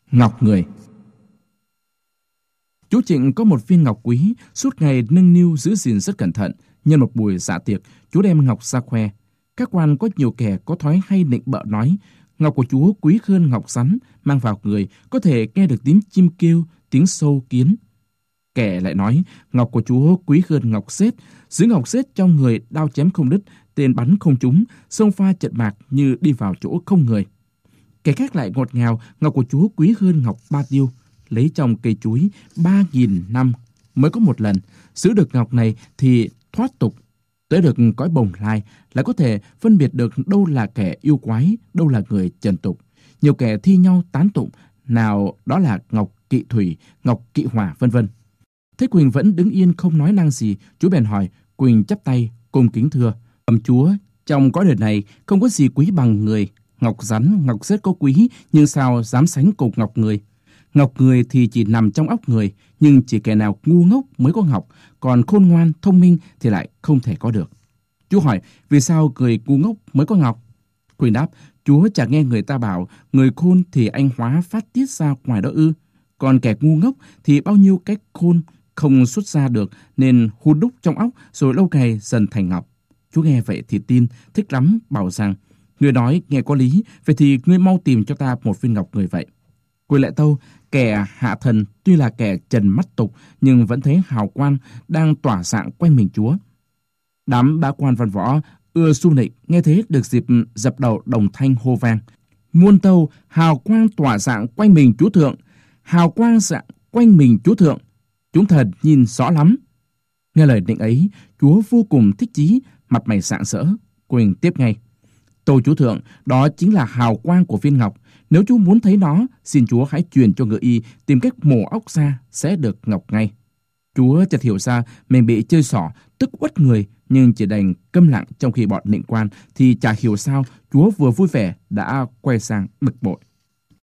Ngọc người. Chú Trịnh có một viên ngọc quý, suốt ngày nâng niu giữ gìn rất cẩn thận. Nhân một buổi dạ tiệc, chú đem ngọc ra khoe. Các quan có nhiều kẻ có thói hay nịnh bợ nói, ngọc của chú quý hơn ngọc rắn, mang vào người có thể nghe được tiếng chim kêu, tiếng sâu kiến. Kẻ lại nói, ngọc của chú quý hơn ngọc xết, giữ ngọc xết trong người đao chém không đứt, tên bắn không trúng, xông pha trận mạc như đi vào chỗ không người. Kẻ khác lại ngọt ngào, ngọc của chú quý hơn ngọc ba tiêu, lấy trong cây chuối 3.000 năm mới có một lần. Giữ được ngọc này thì thoát tục, tới được cõi bồng lai, lại có thể phân biệt được đâu là kẻ yêu quái, đâu là người trần tục. Nhiều kẻ thi nhau tán tụng, nào đó là ngọc kỵ thủy, ngọc kỵ hỏa, vân vân. Thấy Quỳnh vẫn đứng yên không nói năng gì, chú bèn hỏi. Quỳnh chắp tay cung kính thưa: Bẩm chúa, trong cõi đời này không có gì quý bằng người. Ngọc rắn, ngọc xết có quý, nhưng sao dám sánh cùng ngọc người? Ngọc người thì chỉ nằm trong óc người, nhưng chỉ kẻ nào ngu ngốc mới có ngọc, còn khôn ngoan, thông minh thì lại không thể có được. Chú hỏi, vì sao người ngu ngốc mới có ngọc? Quỳnh đáp, chúa chẳng nghe người ta bảo, người khôn thì anh hóa phát tiết ra ngoài đó ư? Còn kẻ ngu ngốc thì bao nhiêu cách khôn không xuất ra được, nên hun đúc trong óc rồi lâu ngày dần thành ngọc. Chú nghe vậy thì tin, thích lắm, bảo rằng, người nói nghe có lý, vậy thì ngươi mau tìm cho ta một viên ngọc người vậy. Quỳnh lại tâu, kẻ hạ thần tuy là kẻ trần mắt tục, nhưng vẫn thấy hào quang đang tỏa dạng quanh mình chúa. Đám bá quan văn võ ưa su nịnh, nghe thế được dịp dập đầu đồng thanh hô vang: Muôn tâu, hào quang tỏa dạng quanh mình chúa thượng, hào quang dạng quanh mình chúa thượng. Chúng thần nhìn rõ lắm. Nghe lời định ấy, chúa vô cùng thích chí, mặt mày rạng rỡ. Quỳnh tiếp ngay: Tâu chúa thượng, đó chính là hào quang của viên ngọc. Nếu chú muốn thấy nó, xin chúa hãy truyền cho ngự y tìm cách mổ óc ra, sẽ được ngọc ngay. Chúa chợt hiểu ra mình bị chơi xỏ, tức uất người, nhưng chỉ đành câm lặng. Trong khi bọn nịnh quan thì chả hiểu sao chúa vừa vui vẻ đã quay sang bực bội.